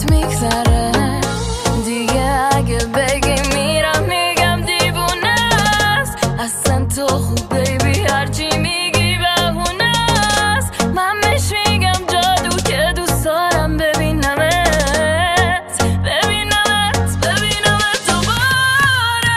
میگذره دیگه. اگه بگی میرم میگم دیوونه است. اصلا تو خوب بیبی هرچی میگی بهونه است. من بهش میگم جادو که دوست دارم ببینمت ببینمت ببینمت دوباره.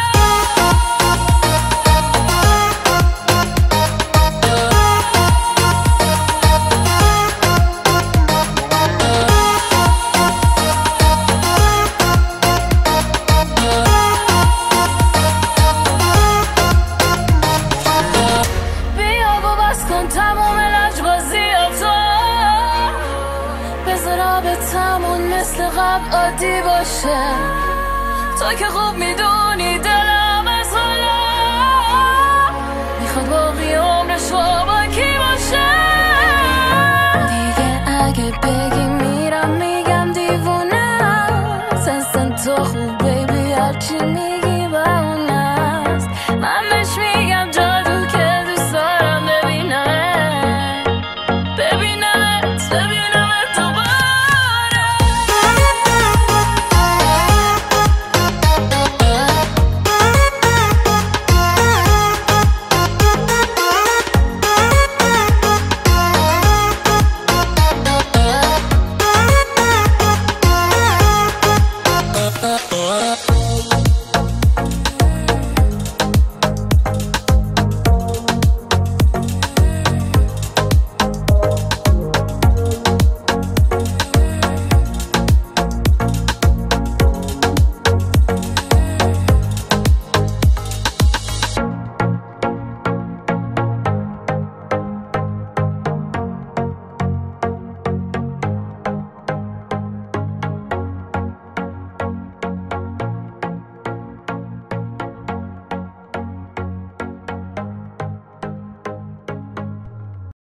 بیا و بس کن تموم لجبازیاتو، بذار آبتمون مثل قبل عادی باشه. تو که خوب میدونی دلم از حالا میخواد باقی عمرش با کی باشه. دیگه اگه بگی میرم